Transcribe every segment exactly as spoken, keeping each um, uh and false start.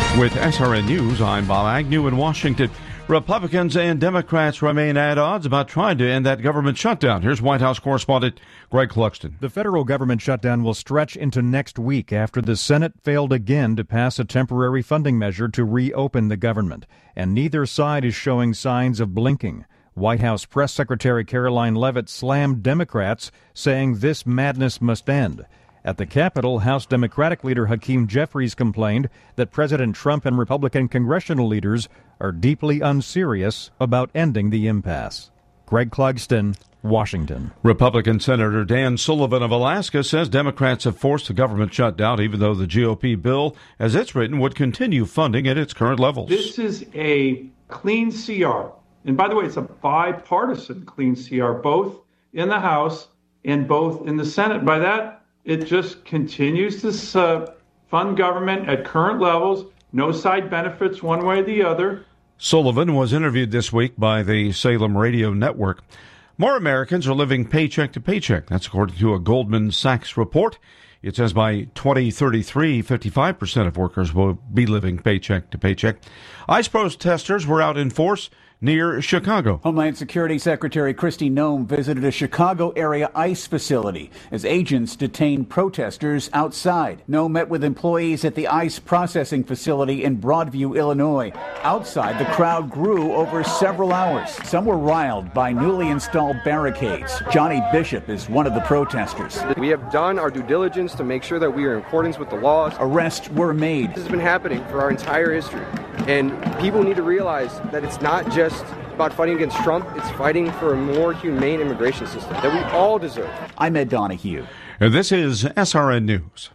With S R N News, I'm Bob Agnew in Washington. Republicans and Democrats remain at odds about trying to end that government shutdown. Here's White House correspondent Greg Clugston. The federal government shutdown will stretch into next week after the Senate failed again to pass a temporary funding measure to reopen the government. And neither side is showing signs of blinking. White House Press Secretary Caroline Leavitt slammed Democrats, saying this madness must end. At the Capitol, House Democratic leader Hakeem Jeffries complained that President Trump and Republican congressional leaders are deeply unserious about ending the impasse. Greg Clugston, Washington. Republican Senator Dan Sullivan of Alaska says Democrats have forced the government shutdown, even though the G O P bill, as it's written, would continue funding at its current levels. This is a clean C R. And by the way, it's a bipartisan clean C R, both in the House and both in the Senate. By that, it just continues to uh, fund government at current levels, no side benefits one way or the other. Sullivan was interviewed this week by the Salem Radio Network. More Americans are living paycheck to paycheck. That's according to a Goldman Sachs report. It says by twenty thirty-three, fifty-five percent of workers will be living paycheck to paycheck. ICE protesters were out in force near Chicago. Homeland Security Secretary Kristi Noem visited a Chicago area ICE facility as agents detained protesters outside. Noem met with employees at the ICE processing facility in Broadview, Illinois. Outside, the crowd grew over several hours. Some were riled by newly installed barricades. Johnny Bishop is one of the protesters. We have done our due diligence to make sure that we are in accordance with the laws. Arrests were made. This has been happening for our entire history. And people need to realize that it's not just about fighting against Trump, it's fighting for a more humane immigration system that we all deserve. I'm Ed Donahue. And this is S R N News.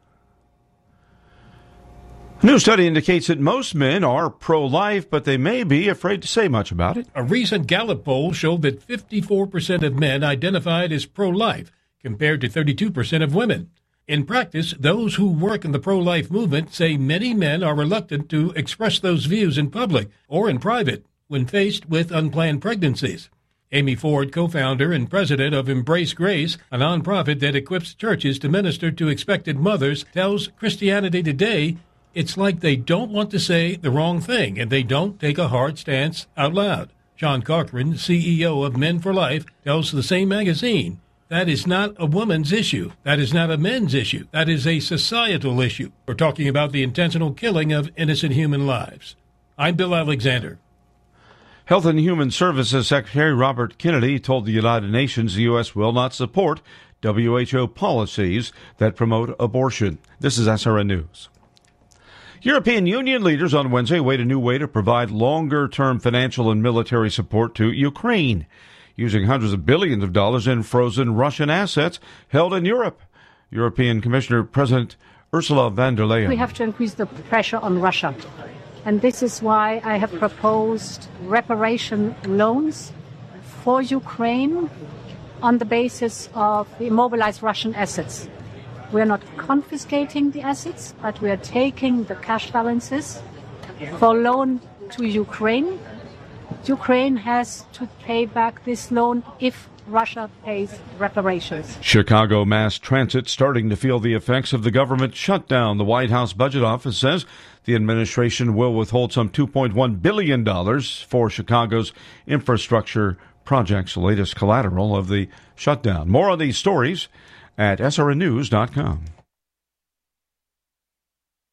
A new study indicates that most men are pro-life, but they may be afraid to say much about it. A recent Gallup poll showed that fifty-four percent of men identified as pro-life, compared to thirty-two percent of women. In practice, those who work in the pro-life movement say many men are reluctant to express those views in public or in private when faced with unplanned pregnancies. Amy Ford, co-founder and president of Embrace Grace, a nonprofit that equips churches to minister to expectant mothers, tells Christianity Today it's like they don't want to say the wrong thing and they don't take a hard stance out loud. John Cochran, C E O of Men for Life, tells the same magazine, that is not a woman's issue. That is not a men's issue. That is a societal issue. We're talking about the intentional killing of innocent human lives. I'm Bill Alexander. Health and Human Services Secretary Robert Kennedy told the United Nations the U S will not support W H O policies that promote abortion. This is S R N News. European Union leaders on Wednesday weighed a new way to provide longer-term financial and military support to Ukraine, using hundreds of billions of dollars in frozen Russian assets held in Europe. European Commissioner President Ursula von der Leyen. We have to increase the pressure on Russia. And this is why I have proposed reparation loans for Ukraine on the basis of the immobilized Russian assets. We're not confiscating the assets, but we are taking the cash balances for loan to Ukraine. Ukraine has to pay back this loan if Russia pays reparations. Chicago mass transit starting to feel the effects of the government shutdown. The White House Budget Office says the administration will withhold some two point one billion dollars for Chicago's infrastructure projects, the latest collateral of the shutdown. More on these stories at S R N news dot com.